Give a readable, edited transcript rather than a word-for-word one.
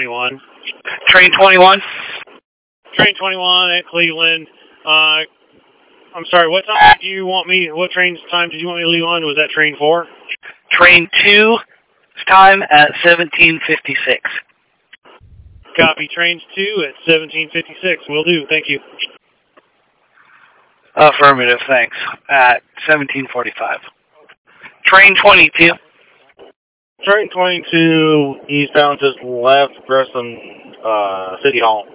21. Train 21? Train 21 at Cleveland. I'm sorry, what time do you want me, what train time did you want me to leave on? Was that train 4? Train 2, time at 17:56. Copy, trains 2 at 17:56. Will do, thank you. Affirmative, thanks. At 17:45. Train 22. Train 22, eastbound, just left, Gresham, City Hall.